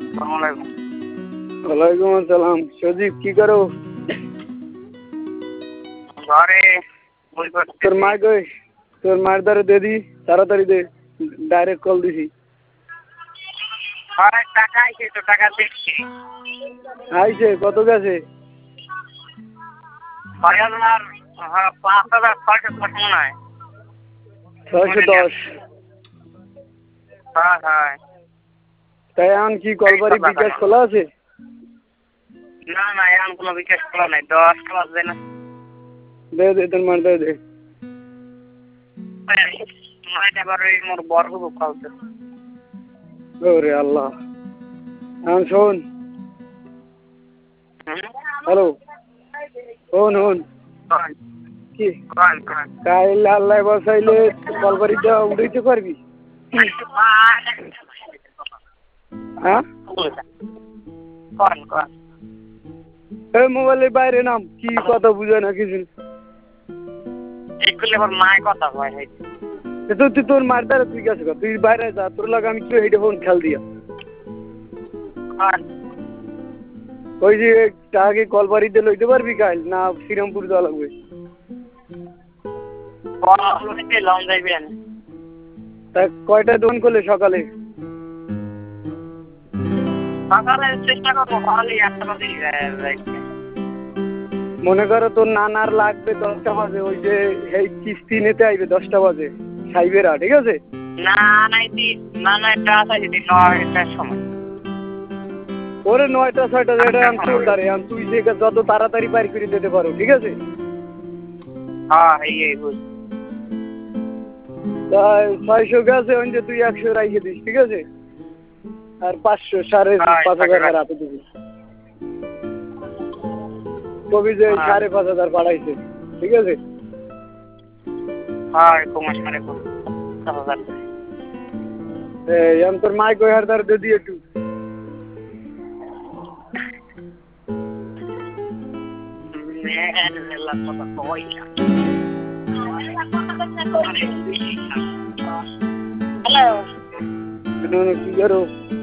ওয়ালাইকুম আসসালাম। সজীব কি করো? ঘরে তোর মা কই? তোর মায়ের দ্বারা দে দি, তাড়াতাড়ি দে, ডাইরেক্ট কল দিছি। টাকা আইছে তো, টাকা দেখছি। আইছে কত গেছে? 6,000, 5,610 মনে হয়। 610। হ্যাঁ। তাই এখন কি কলবাড়ি বিকাশ খোলা আছে? না এখন কোনো বিকাশ খোলা নাই। 10 ক্লাস দেয় না। দে তোর মার দে। এবার ওই মোর বর্গ কালকে। ওরে আল্লাহ। এখন শোন, হ্যালো, শোন কি কাইল আল্লাহ বসাইলে কলবাড়ি দেওয়া উঠাইতে পারবি? হ্যাঁ, এই মোবাইলের বাইরে নাম, কি কথা বুঝে না কিছু। মায়ের কথা কয় তুই তোর মার দ্বারা তুই গেছে, তুই বাইরে যা, তোর লাগে আমি কি হেঁটে ফোন খেল দিয়া ওই যে আগে কলবাড়িতে লইতে পারবি কাল না শ্রীরামপুর যাওয়া লাগবে? তা কয়টা দোকান করলে সকালে? চেষ্টা করবো। মনে করো তোর নানার লাগবে 10টা বাজে, ওই যে এই কিস্তি নিতে আইবে 10টা বাজে সাইবেরা, ঠিক আছে? ওরে 9টা 6টা যেটা তোর দ্বারে, তুই যে যত তাড়াতাড়ি বাইর করে দিতে পারো, ঠিক আছে? তাই 600 গেছে, যে তুই 100 রাইখে দিস, ঠিক আছে? আর 500 5,500 রাতে দিবি। কবি যে 5,500 পাঠাইছে, ঠিক আছে? তোর মাইক ওই হার দিয়ে দিয়ে একটু হ্যালো কি করো?